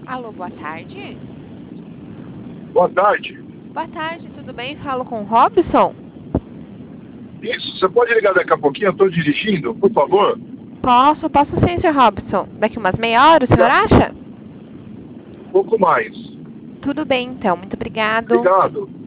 Alô, boa tarde. Boa tarde. Boa tarde, tudo bem? Falo com o Robson? Isso, você pode ligar daqui a pouquinho? Eu estou dirigindo, por favor? Posso sim, Sr. Robson. Daqui umas meia hora, o senhor acha? Um pouco mais. Tudo bem, então. Muito obrigado. Obrigado.